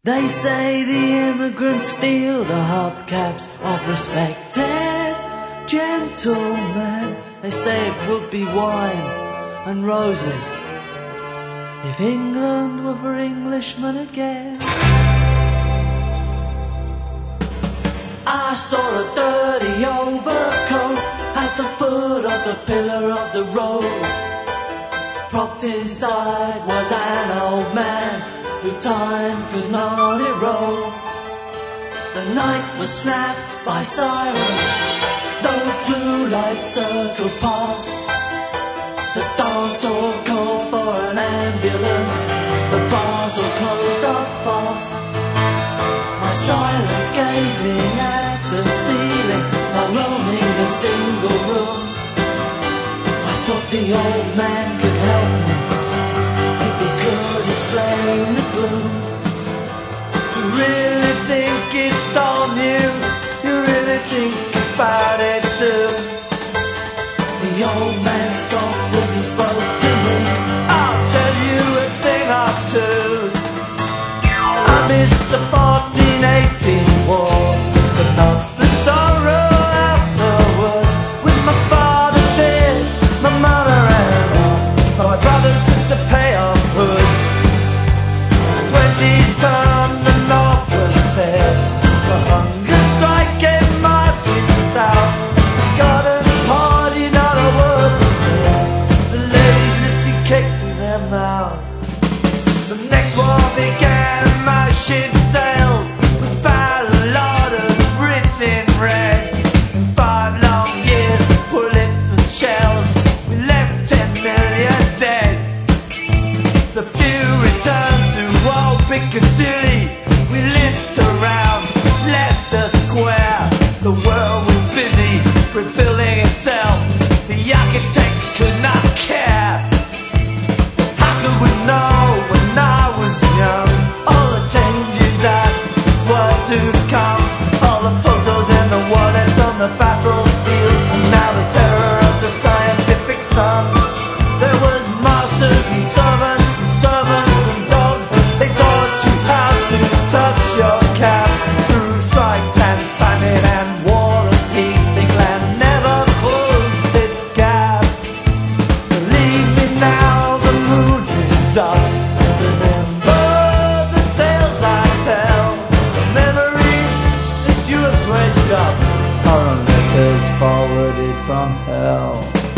They say the immigrants steal the hubcaps of respected gentlemen. They say it would be wine and roses if England were for Englishmen again. I saw a dirty overcoat at the foot of the pillar of the road. Propped inside was an old man who time could not erode. The night was snapped by sirens, those blue lights circled past. The dance hall called for an ambulance, the bars all closed up fast. My silence gazing at the ceiling, while roaming a single room. I thought the old man could help me if he could explain the gloom. You really think it's all new? You really think about it too? The old man scoffed as he spoke to me. I'll tell you a thing or two. I missed the 1418 war, but not the sorrow afterwards. With my father dead, my mother and all, my brothers took the pay off hoods. The 20s turned the north was fair. The hunger strike came marching south. The garden party, not a word was there. The ladies lifted cake to their mouths. The next war began and my ship sailed with battle orders written red. In 5 long years of bullets and shells, we left 10 million dead. The few returned to old Piccadilly. We limped around Leicester Square. The world was busy rebuilding itself. The architects could not care. How could we know when I was young all the changes that were to come? All the photos and the wallets on the battlefield, and now the terror of the scientific sun. There was masters and servants and dogs. They taught you how to touch your cap. Through strikes and famine and war and peace, England never closed this gap. So leave me now, the moon is up. Remember the tales I tell, the memories that you have dredged up are on letters forwarded from hell.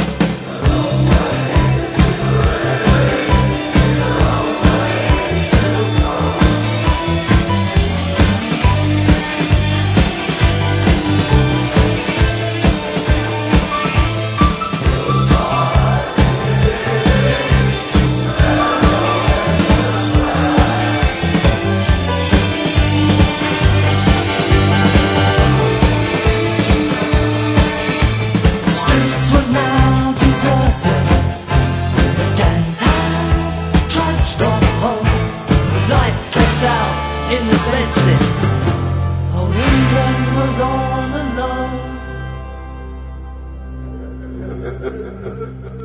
Streets were now deserted, the gangs had trudged on home. The lights kept out in the Brexit, old England was on the low.